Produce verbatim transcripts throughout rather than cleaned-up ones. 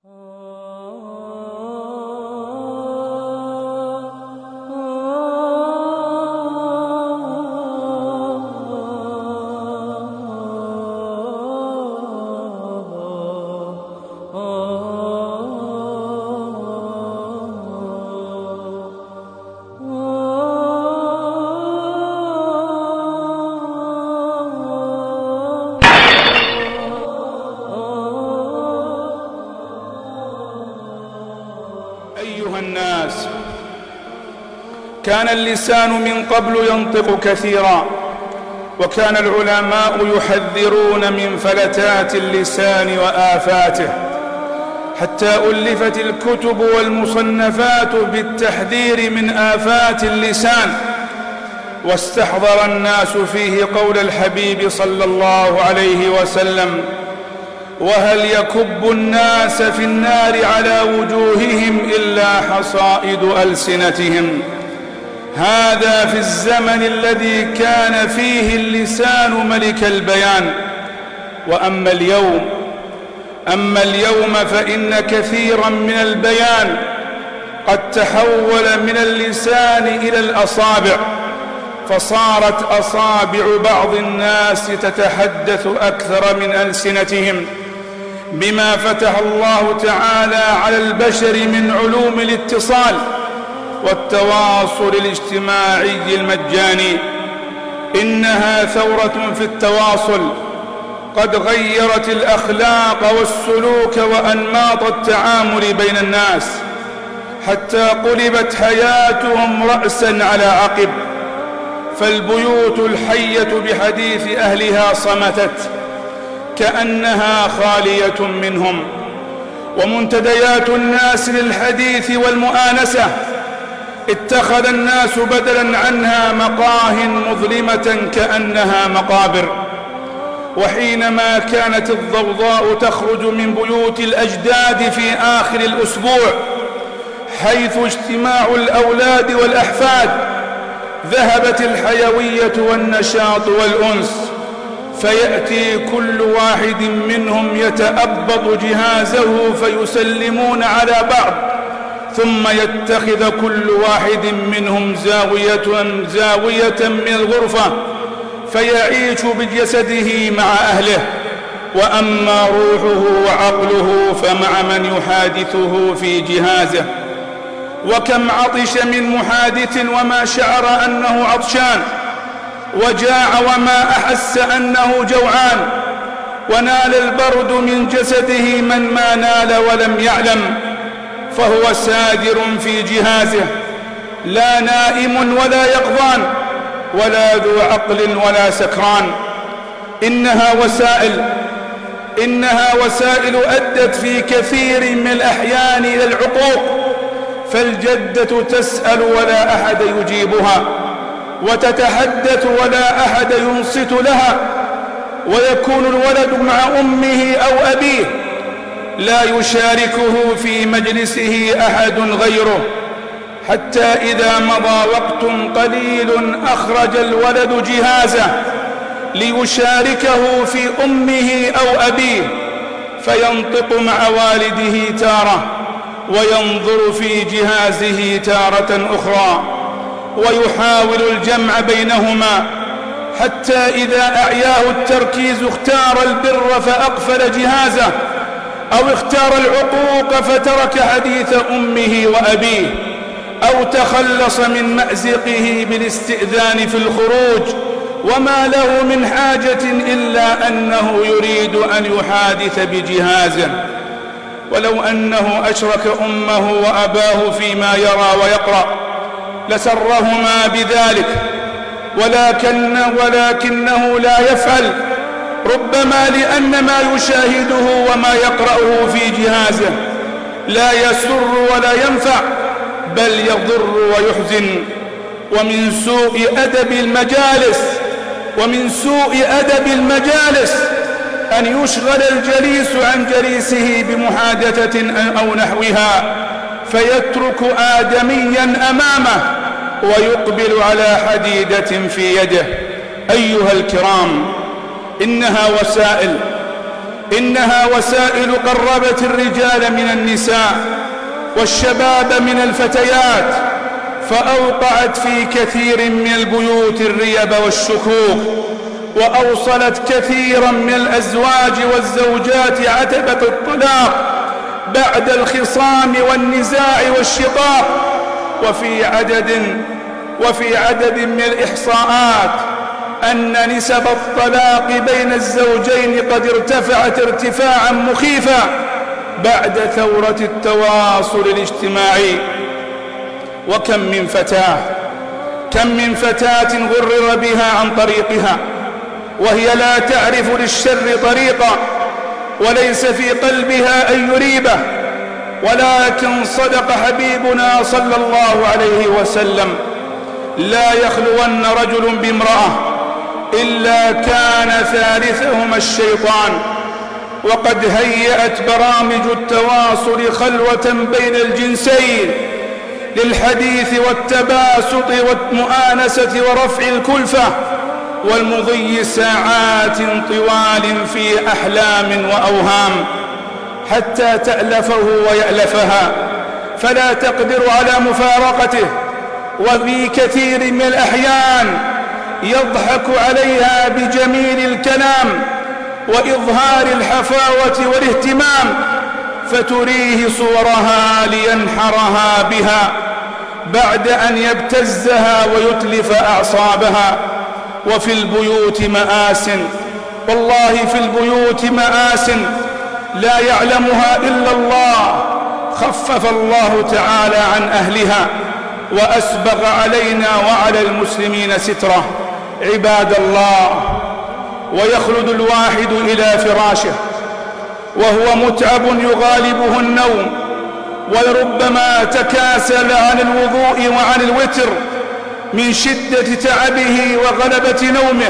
أيها الناس، كان اللسان من قبل ينطق كثيرا، وكان العلماء يحذرون من فلتات اللسان وآفاته، حتى ألفت الكتب والمصنفات بالتحذير من آفات اللسان، واستحضر الناس فيه قول الحبيب صلى الله عليه وسلم: وهل يكب الناس في النار على وجوههم إلا حصائد ألسنتهم. هذا في الزمن الذي كان فيه اللسان ملك البيان. وأما اليوم أما اليوم فإن كثيرا من البيان قد تحول من اللسان إلى الأصابع، فصارت أصابع بعض الناس تتحدث أكثر من ألسنتهم، بما فتح الله تعالى على البشر من علوم الاتصال والتواصل الاجتماعي المجاني. إنها ثورة في التواصل قد غيرت الأخلاق والسلوك وأنماط التعامل بين الناس، حتى قلبت حياتهم رأسا على عقب، فالبيوت الحية بحديث أهلها صمتت كأنها خالية منهم، ومنتديات الناس للحديث والمؤانسة اتخذ الناس بدلا عنها مقاه مظلمة كأنها مقابر. وحينما كانت الضوضاء تخرج من بيوت الأجداد في آخر الأسبوع، حيث اجتماع الأولاد والأحفاد، ذهبت الحيوية والنشاط والأنس، فيأتي كل واحد منهم يتأبط جهازه فيسلمون على بعض، ثم يتخذ كل واحد منهم زاوية, زاوية من الغرفة فيعيش بجسده مع أهله، وأما روحه وعقله فمع من يحادثه في جهازه. وكم عطش من محادث وما شعر أنه عطشان، وجاع وما أحس أنه جوعان، ونال البرد من جسده من ما نال ولم يعلم، فهو سادر في جهازه، لا نائم ولا يقظان، ولا ذو عقل ولا سكران. إنها وسائل إنها وسائل أدت في كثير من الأحيان إلى العقوق، فالجدة تسأل ولا أحد يجيبها، وتتحدث ولا أحد ينصت لها، ويكون الولد مع أمه أو أبيه لا يشاركه في مجلسه أحد غيره، حتى إذا مضى وقت قليل أخرج الولد جهازه ليشاركه في أمه أو أبيه، فينطق مع والده تارة وينظر في جهازه تارة أخرى، ويحاول الجمع بينهما، حتى إذا أعياه التركيز اختار البر فأقفل جهازه، أو اختار العقوق فترك حديث أمه وأبيه، أو تخلص من مأزقه بالاستئذان في الخروج، وما له من حاجة إلا أنه يريد أن يحادث بجهازه. ولو أنه أشرك أمه وأباه فيما يرى ويقرأ لسرهما بذلك، ولكن ولكنه لا يفعل، ربما لأن ما يشاهده وما يقرأه في جهازه لا يسر ولا ينفع، بل يضر ويحزن. ومن سوء أدب المجالس ومن سوء أدب المجالس أن يشغل الجليس عن جليسه بمحادثة أو نحوها، فيترك آدميا أمامه ويقبل على حديدة في يده. أيها الكرام، إنها وسائل إنها وسائل قربت الرجال من النساء والشباب من الفتيات، فأوقعت في كثير من البيوت الريب والشكوك، وأوصلت كثيرا من الأزواج والزوجات عتبة الطلاق بعد الخصام والنزاع والشقاق. وفي عدد وفي عدد من الإحصاءات أن نسب الطلاق بين الزوجين قد ارتفعت ارتفاعا مخيفا بعد ثورة التواصل الاجتماعي. وكم من فتاة كم من فتاة غرر بها عن طريقها وهي لا تعرف للشر طريقا، وليس في قلبها أي ريبة، ولكن صدق حبيبنا صلى الله عليه وسلم: لا يخلون رجل بامرأة إلا كان ثالثهما الشيطان. وقد هيأت برامج التواصل خلوة بين الجنسين للحديث والتباسط والمؤانسة ورفع الكلفة والمضي ساعات طوال في أحلام وأوهام حتى تألفه ويألفها فلا تقدر على مفارقته. وفي كثير من الأحيان يضحك عليها بجميل الكلام وإظهار الحفاوة والاهتمام، فتريه صورها لينحرها بها بعد أن يبتزها ويتلف أعصابها. وفي البيوت مآس، والله في البيوت مآس لا يعلمها إلا الله، خفف الله تعالى عن أهلها وأسبغ علينا وعلى المسلمين ستره. عباد الله، ويخلد الواحد إلى فراشه وهو متعب يغالبه النوم، ولربما تكاسل عن الوضوء وعن الوتر من شدة تعبه وغلبة نومه،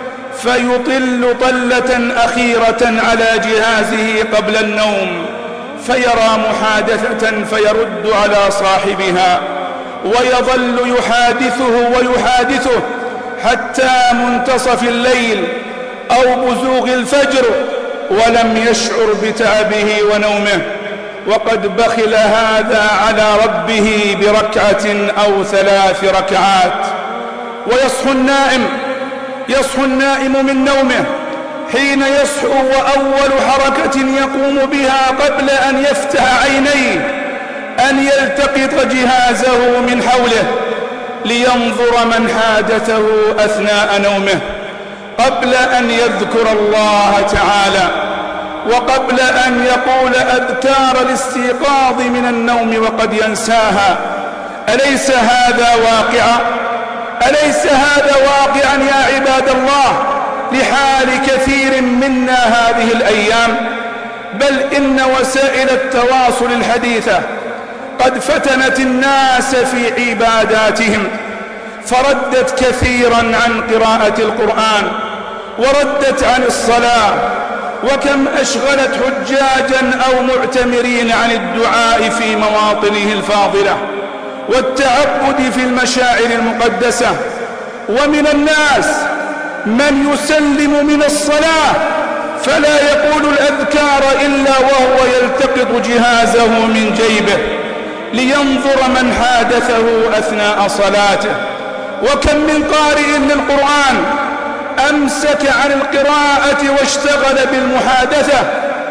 فيطل طلة أخيرة على جهازه قبل النوم فيرى محادثة فيرد على صاحبها، ويظل يحادثه ويحادثه حتى منتصف الليل أو بزوغ الفجر ولم يشعر بتعبه ونومه، وقد بخل هذا على ربه بركعة أو ثلاث ركعات. ويصحو النائم يصحو النائم من نومه حين يصحو وأول حركة يقوم بها قبل أن يفتح عينيه أن يلتقط جهازه من حوله لينظر من حادثه أثناء نومه قبل أن يذكر الله تعالى، وقبل أن يقول أذكار الاستيقاظ من النوم وقد ينساها. أليس هذا واقعا؟ أليس هذا واقعا يا عباد الله لحال كثير منا هذه الأيام؟ بل إن وسائل التواصل الحديثة قد فتنت الناس في عباداتهم، فردت كثيرا عن قراءة القرآن وردت عن الصلاة، وكم أشغلت حجاجا أو معتمرين عن الدعاء في مواطنه الفاضلة والتعبد في المشاعر المقدسة. ومن الناس من يسلم من الصلاة فلا يقول الأذكار إلا وهو يلتقط جهازه من جيبه لينظر من حادثه أثناء صلاته. وكم من قارئ للقرآن أمسك عن القراءة واشتغل بالمحادثة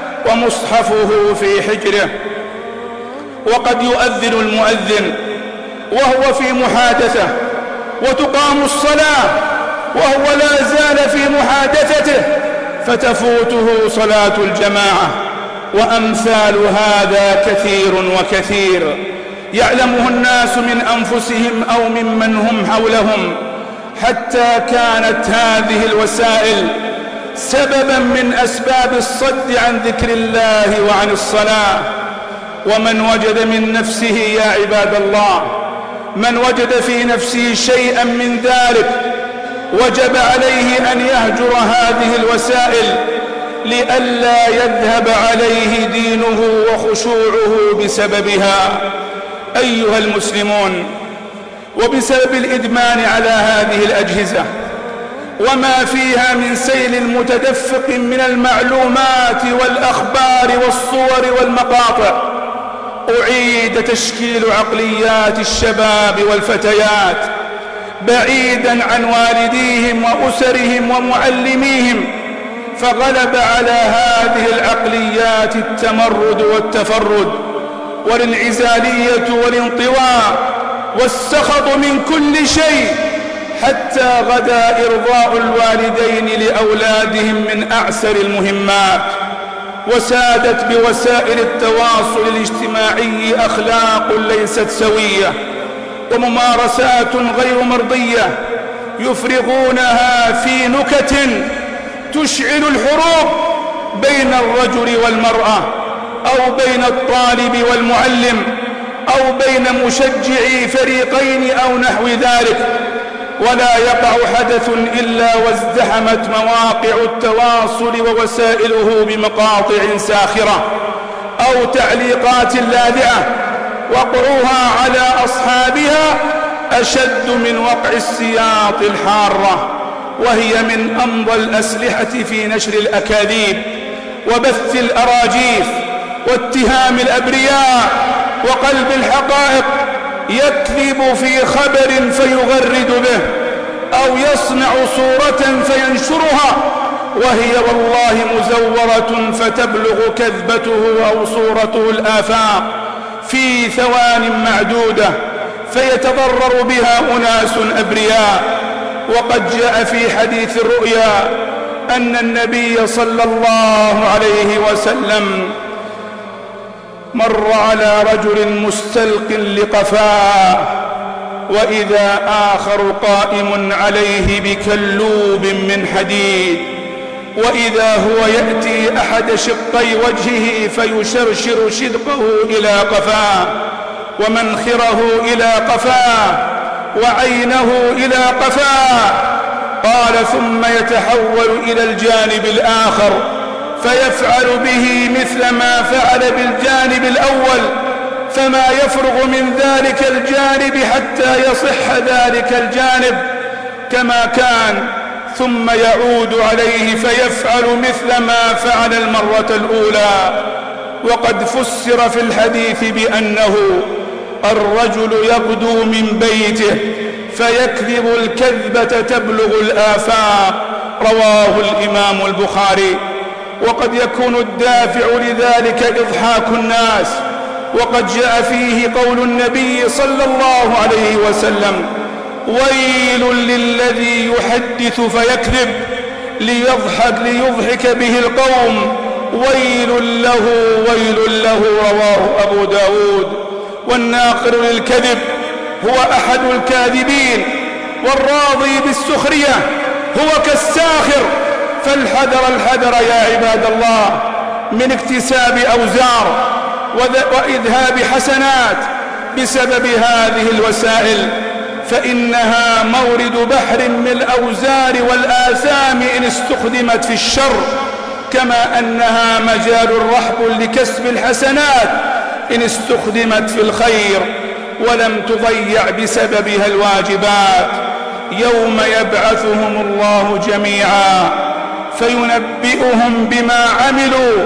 ومصحفه في حجره، وقد يؤذن المؤذن وهو في محادثة، وتقام الصلاة وهو لا زال في محادثته فتفوته صلاة الجماعة. وأمثال هذا كثير وكثير يعلمه الناس من أنفسهم أو ممن هم حولهم، حتى كانت هذه الوسائل سببا من أسباب الصد عن ذكر الله وعن الصلاة. ومن وجد من نفسه يا عباد الله من وجد في نفسه شيئا من ذلك وجب عليه أن يهجر هذه الوسائل لئلا يذهب عليه دينه وخشوعه بسببها. أيها المسلمون، وبسبب الإدمان على هذه الأجهزة وما فيها من سيل متدفق من المعلومات والأخبار والصور والمقاطع. أعيد تشكيل عقليات الشباب والفتيات بعيدا عن والديهم وأسرهم ومعلميهم، فغلب على هذه العقليات التمرد والتفرد والانعزالية والانطواء والسخط من كل شيء، حتى غدا إرضاء الوالدين لأولادهم من أعسر المهمات. وسادت بوسائل التواصل الاجتماعي أخلاق ليست سوية وممارسات غير مرضية يفرغونها في نكت تشعل الحروب بين الرجل والمرأة، أو بين الطالب والمعلم، أو بين مشجعي فريقين أو نحو ذلك. ولا يقع حدث إلا وازدحمت مواقع التواصل ووسائله بمقاطع ساخرة أو تعليقات لاذعة وقعوها على أصحابها أشد من وقع السياط الحارة، وهي من أمضى الأسلحة في نشر الأكاذيب وبث الأراجيف واتهام الأبرياء وقلب الحقائق. يكذب في خبر فيغرد به، أو يصنع صورة فينشرها وهي والله مزورة فتبلغ كذبته أو صورته الآفاق في ثوان معدودة، فيتضرر بها أناس أبرياء. وقد جاء في حديث الرؤيا أن النبي صلى الله عليه وسلم مر على رجل مستلق لقفاه، وإذا آخر قائم عليه بكلوب من حديد، وإذا هو يأتي أحد شقي وجهه فيشرشر شدقه إلى قفاه، ومنخره إلى قفاه، وعينه إلى قفاه. قال ثم يتحول إلى الجانب الآخر فيفعل به مثل ما فعل بالجانب الأول، فما يفرغ من ذلك الجانب حتى يصح ذلك الجانب كما كان، ثم يعود عليه فيفعل مثل ما فعل المرة الأولى. وقد فسر في الحديث بأنه الرجل يغدو من بيته فيكذب الكذبة تبلغ الآفاق، رواه الإمام البخاري. وقد يكون الدافع لذلك إضحاك الناس، وقد جاء فيه قول النبي صلى الله عليه وسلم: ويل للذي يحدث فيكذب ليضحك ليضحك به القوم، ويل له ويل له، رواه أبو داود. والناقل للكذب هو أحد الكاذبين، والراضي بالسخرية هو كالساخر. فالحذر الحذر يا عباد الله من اكتساب أوزار وإذهاب حسنات بسبب هذه الوسائل، فإنها مورد بحر من الأوزار والآثام إن استخدمت في الشر، كما أنها مجال رحب لكسب الحسنات إن استخدمت في الخير ولم تضيع بسببها الواجبات. يوم يبعثهم الله جميعا فينبئهم بما عملوا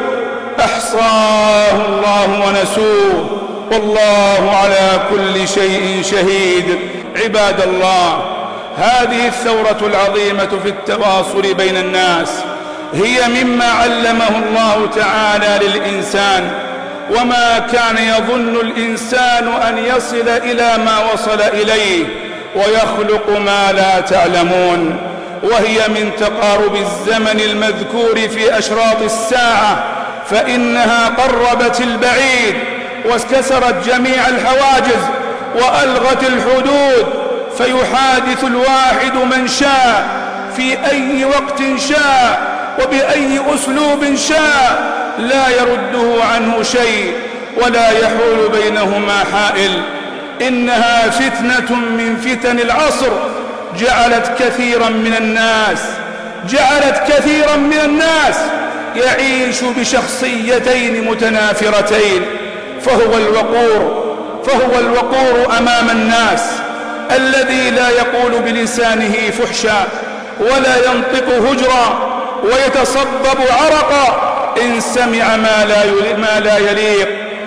أحصاه الله ونسوه والله على كل شيء شهيد. عباد الله، هذه الثورة العظيمة في التواصل بين الناس هي مما علمه الله تعالى للإنسان، وما كان يظن الإنسان أن يصل إلى ما وصل إليه، ويخلق ما لا تعلمون. وهي من تقارب الزمن المذكور في أشراط الساعة، فإنها قربت البعيد وكسرت جميع الحواجز وألغت الحدود، فيحادث الواحد من شاء في أي وقت شاء وبأي أسلوب شاء، لا يرده عنه شيء ولا يحول بينهما حائل. إنها فتنة من فتن العصر، جعلت كثيرا من الناس جعلت كثيرا من الناس يعيش بشخصيتين متنافرتين، فهو الوقور فهو الوقور أمام الناس الذي لا يقول بلسانه فحشا ولا ينطق هجرا ويتصبب عرقا إن سمع ما لا ما لا يليق،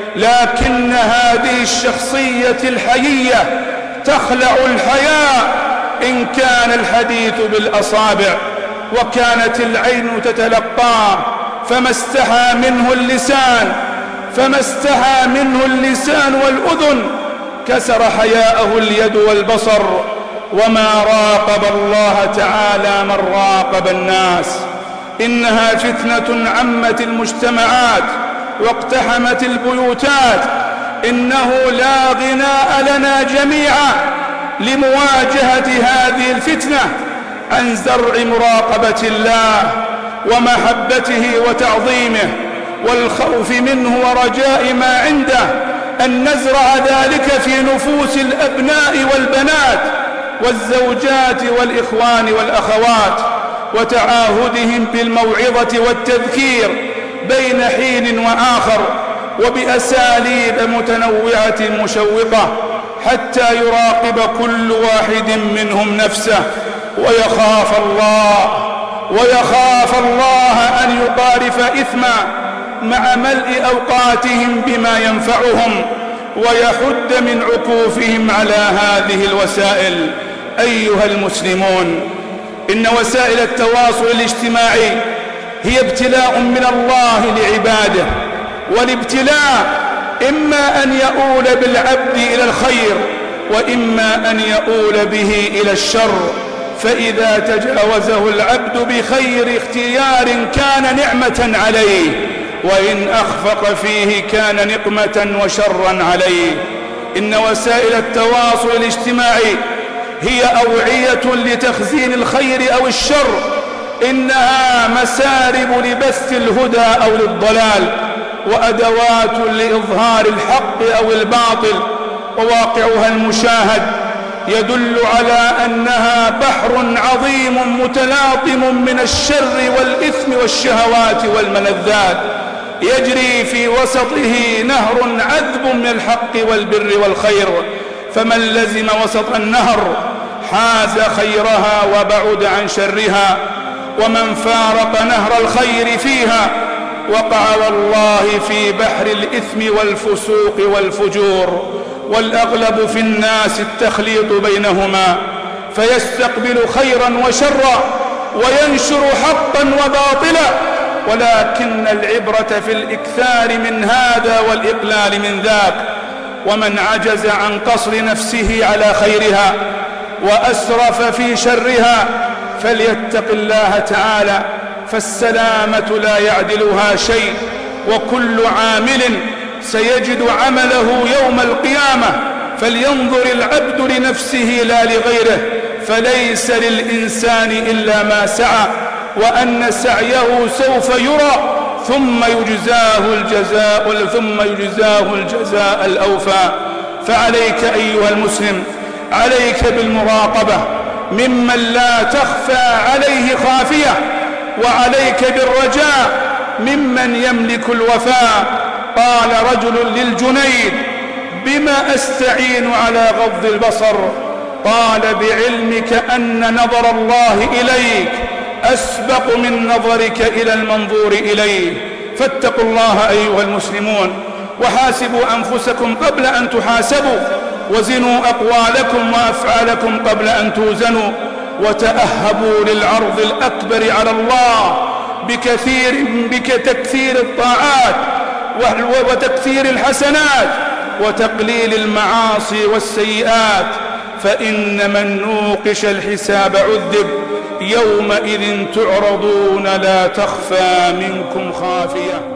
لكن هذه الشخصية الحيية تخلع الحياء إن كان الحديث بالأصابع، وكانت العين تتلقاه فما استحى منه اللسان فما استحى منه اللسان والأذن، كسر حياءه اليد والبصر، وما راقب الله تعالى من راقب الناس. إنها فتنة عمت المجتمعات واقتحمت البيوتات. إنه لا غناء لنا جميعا لمواجهة هذه الفتنة عن زرع مراقبة الله ومحبته وتعظيمه والخوف منه ورجاء ما عنده، أن نزرع ذلك في نفوس الأبناء والبنات والزوجات والإخوان والأخوات، وتعاهدهم بالموعظة والتذكير بين حين وآخر وبأساليب متنوعة مشوقة، حتى يراقب كل واحد منهم نفسه ويخاف الله ويخاف الله أن يقارف إثما مع ملء أوقاتهم بما ينفعهم ويحد من عكوفهم على هذه الوسائل. أيها المسلمون، إن وسائل التواصل الاجتماعي هي ابتلاء من الله لعباده، والابتلاء إما أن يؤول بالعبد إلى الخير وإما أن يؤول به إلى الشر، فإذا تجاوزه العبد بخير اختيار كان نعمة عليه، وإن أخفق فيه كان نقمة وشرا عليه. إن وسائل التواصل الاجتماعي هي أوعية لتخزين الخير أو الشر، إنها مسارب لبث الهدى أو للضلال، وأدوات لإظهار الحق أو الباطل، وواقعها المشاهد يدل على أنها بحر عظيم متلاطم من الشر والإثم والشهوات والملذات، يجري في وسطه نهر عذب من الحق والبر والخير، فمن لزم وسط النهر حاز خيرها وبعد عن شرها، ومن فارق نهر الخير فيها وقع والله في بحر الإثم والفسوق والفجور. والأغلب في الناس التخليط بينهما، فيستقبل خيرا وشرا وينشر حقا وباطلا، ولكن العبرة في الإكثار من هذا والإقلال من ذاك. ومن عجز عن قصر نفسه على خيرها وأسرف في شرها فليتق الله تعالى، فالسلامة لا يعدلها شيء، وكل عامل سيجد عمله يوم القيامة، فلينظر العبد لنفسه لا لغيره، فليس للإنسان إلا ما سعى، وأن سعيه سوف يرى ثم يجزاه الجزاء ثم يجزاه الجزاء الأوفى. فعليك أيها المسلم، عليك بالمراقبة ممن لا تخفى عليه خافية، وعليك بالرجاء ممن يملك الوفاء. قال رجل للجنيد: بما أستعين على غض البصر؟ قال: بعلمك أن نظر الله إليك أسبق من نظرك إلى المنظور إليه. فاتقوا الله أيها المسلمون، وحاسبوا أنفسكم قبل أن تحاسبوا، وزنوا أقوالكم وأفعالكم قبل أن توزنوا، وتأهبوا للعرض الأكبر على الله بكثير بكتكثير الطاعات وتكثير الحسنات وتقليل المعاصي والسيئات، فإن من نوقش الحساب عذب. يومئذ تعرضون لا تخفى منكم خافية.